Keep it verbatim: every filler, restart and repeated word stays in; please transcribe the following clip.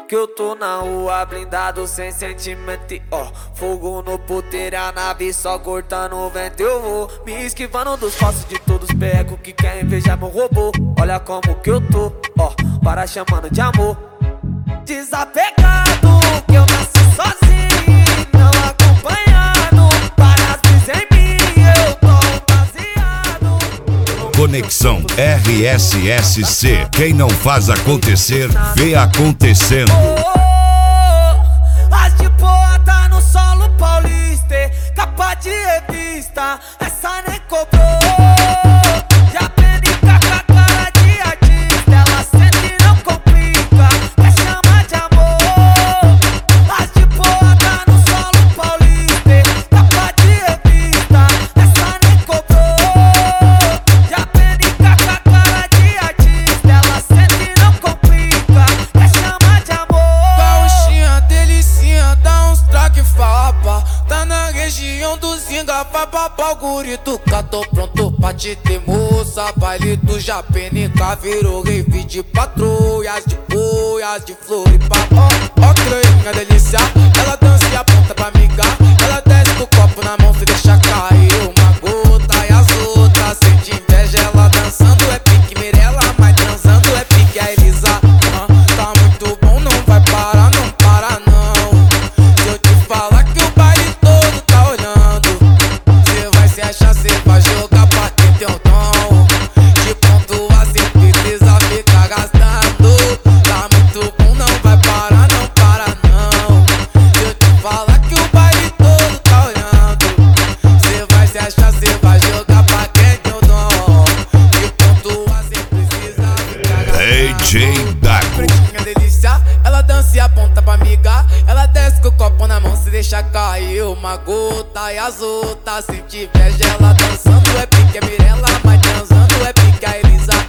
que eu tô na rua, blindado sem sentimento e ó, fogo no puteiro, a nave só cortando o vento. Eu vou me esquivando dos falsos de todos os becos que querem invejar meu robô. Olha como que eu tô, ó, para chamando de amor. Desapegado, que eu nasci sozinho, não acompanhado. Várias vezes em mim, eu tô baseado. Conexão R S S C. Quem não faz acontecer, vê acontecendo. Oh, as de boa tá no solo paulista, capa de revista, essa nem cobrou. Já aprendi com a cara de artista, ela sente e não complica, quer chamar de amor. As de boa tá no solo paulista, capa de revista, essa nem cobrou. Já aprendi com a cara de artista, ela sente e não complica, quer chamar de amor. Gauchinha, delicinha, dá uns traque fapa. Tá na região do Zinga, vai babá o guri do cá. Tô pronto pra te ter, moça. Baile do Japenica virou rave de patrulhas, de boias, de Floripa. Ó, ó, creinha delícia, ela dança e aponta pra migar. Ela desce com o copo na mão, se deixa cair uma gota e as outras sente inveja. Ela dançando é pique Mirella, mas transando é pique a Elisa. Ah, tá muito bom, não vai parar, não para não. Se eu te falar que o baile todo tá olhando, cê vai se achar, cê vai jogar pra quem tem o dom. De ponto a cê precisa ficar gastando. Tá muito bom, não vai parar, não para não. Se eu te falar que o baile todo tá olhando, cê vai se achar, cê vai jogar pra quem tem o dom. De ponto a cê precisa ficar gastando. D J Dago. Pretinha delícia, ela dança e aponta pra migar. Ela desce com o copo na mão, se deixa cair uma gota e as outras sente inveja. Ela dançando é pique a Mirella, mas transando é pique a Elisa.